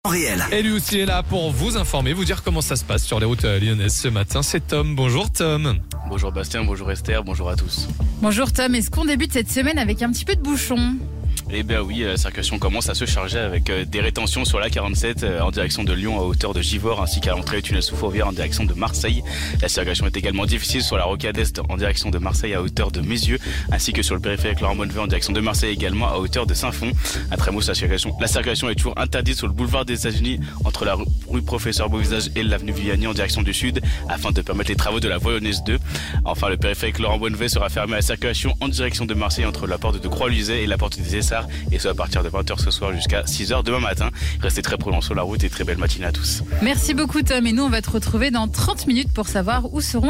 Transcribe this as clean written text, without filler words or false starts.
Réel. Et lui aussi est là pour vous informer, vous dire comment ça se passe sur les routes lyonnaises ce matin. C'est Tom. Bonjour Tom. Bonjour Bastien, bonjour Esther, bonjour à tous. Bonjour Tom, est-ce qu'on débute cette semaine avec un petit peu de bouchon ? Eh bien oui, la circulation commence à se charger avec des rétentions sur la 47 en direction de Lyon à hauteur de Givors ainsi qu'à l'entrée du tunnel sous Fourvière en direction de Marseille. La circulation est également difficile sur la rocade Est en direction de Marseille à hauteur de Mézieux ainsi que sur le périphérique Laurent Bonneveux en direction de Marseille également à hauteur de Saint-Fond. Un tramway, la circulation est toujours interdite sur le boulevard des États-Unis entre la rue Professeur Beauvisage et l'avenue Vianney en direction du sud afin de permettre les travaux de la voie lyonnaise 2. Enfin, le périphérique Laurent Bonneveux sera fermé à la circulation en direction de Marseille entre la porte de Croix-Luzet et la porte des Essarts et ce à partir de 20h ce soir jusqu'à 6h demain matin. Restez très prudents sur la route et très belle matinée à tous. Merci beaucoup Tom, et nous on va te retrouver dans 30 minutes pour savoir où seront